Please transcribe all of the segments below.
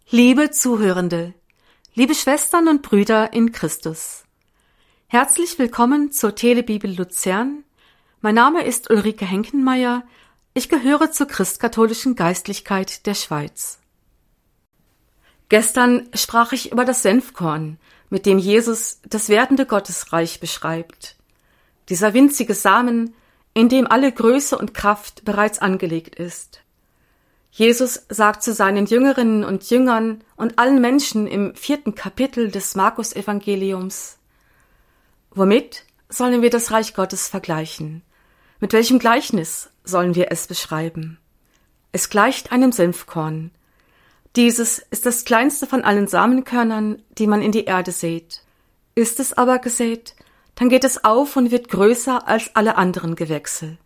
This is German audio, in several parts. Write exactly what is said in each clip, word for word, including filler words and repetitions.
Liebe Zuhörende, liebe Schwestern und Brüder in Christus, herzlich willkommen zur Telebibel Luzern. Mein Name ist Ulrike Henkenmeier, ich gehöre zur christkatholischen Geistlichkeit der Schweiz. Gestern sprach ich über das Senfkorn, mit dem Jesus das werdende Gottesreich beschreibt. Dieser winzige Samen, in dem alle Größe und Kraft bereits angelegt ist. Jesus sagt zu seinen Jüngerinnen und Jüngern und allen Menschen im vierten Kapitel des Markus-Evangeliums: Womit sollen wir das Reich Gottes vergleichen? Mit welchem Gleichnis sollen wir es beschreiben? Es gleicht einem Senfkorn. Dieses ist das kleinste von allen Samenkörnern, die man in die Erde sät. Ist es aber gesät, dann geht es auf und wird größer als alle anderen Gewächse.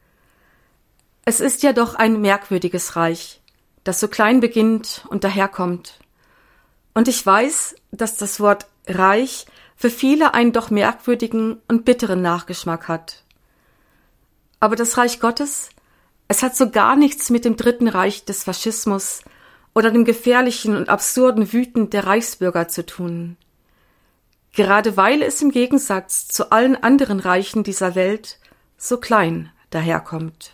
Es ist ja doch ein merkwürdiges Reich, das so klein beginnt und daherkommt. Und ich weiß, dass das Wort Reich für viele einen doch merkwürdigen und bitteren Nachgeschmack hat. Aber das Reich Gottes, es hat so gar nichts mit dem Dritten Reich des Faschismus oder dem gefährlichen und absurden Wüten der Reichsbürger zu tun. Gerade weil es im Gegensatz zu allen anderen Reichen dieser Welt so klein daherkommt.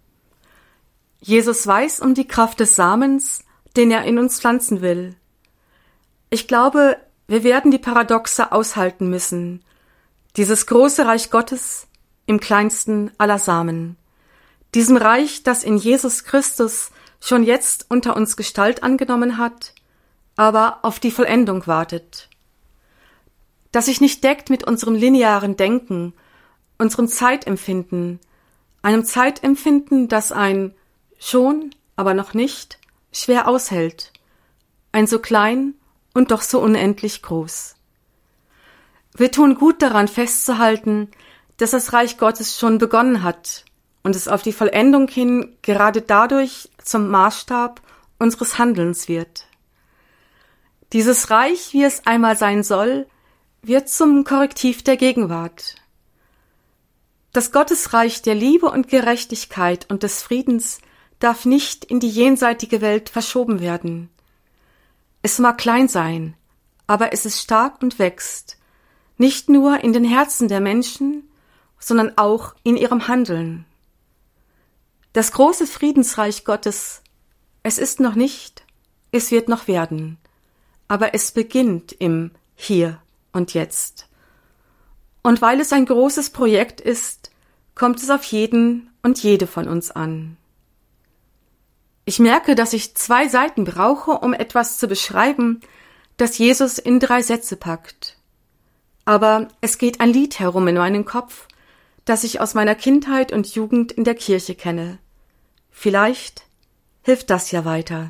Jesus weiß um die Kraft des Samens, den er in uns pflanzen will. Ich glaube, wir werden die Paradoxe aushalten müssen. Dieses große Reich Gottes im kleinsten aller Samen. Diesem Reich, das in Jesus Christus schon jetzt unter uns Gestalt angenommen hat, aber auf die Vollendung wartet. Das sich nicht deckt mit unserem linearen Denken, unserem Zeitempfinden, einem Zeitempfinden, das ein schon, aber noch nicht, schwer aushält, ein so klein und doch so unendlich groß. Wir tun gut daran festzuhalten, dass das Reich Gottes schon begonnen hat und es auf die Vollendung hin gerade dadurch zum Maßstab unseres Handelns wird. Dieses Reich, wie es einmal sein soll, wird zum Korrektiv der Gegenwart. Das Gottesreich der Liebe und Gerechtigkeit und des Friedens darf nicht in die jenseitige Welt verschoben werden. Es mag klein sein, aber es ist stark und wächst, nicht nur in den Herzen der Menschen, sondern auch in ihrem Handeln. Das große Friedensreich Gottes, es ist noch nicht, es wird noch werden, aber es beginnt im Hier und Jetzt. Und weil es ein großes Projekt ist, kommt es auf jeden und jede von uns an. Ich merke, dass ich zwei Seiten brauche, um etwas zu beschreiben, das Jesus in drei Sätze packt. Aber es geht ein Lied herum in meinem Kopf, das ich aus meiner Kindheit und Jugend in der Kirche kenne. Vielleicht hilft das ja weiter.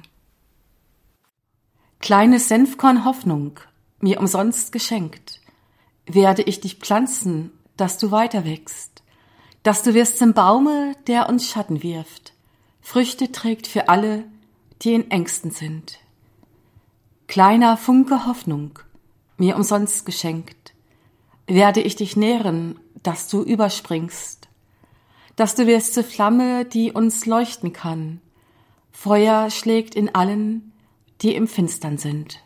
Kleines Senfkorn Hoffnung, mir umsonst geschenkt, werde ich dich pflanzen, dass du weiter wächst, dass du wirst zum Baume, der uns Schatten wirft, Früchte trägt für alle, die in Ängsten sind. Kleiner Funke Hoffnung, mir umsonst geschenkt, werde ich dich nähren, dass du überspringst, dass du wirst zur Flamme, die uns leuchten kann. Feuer schlägt in allen, die im Finstern sind.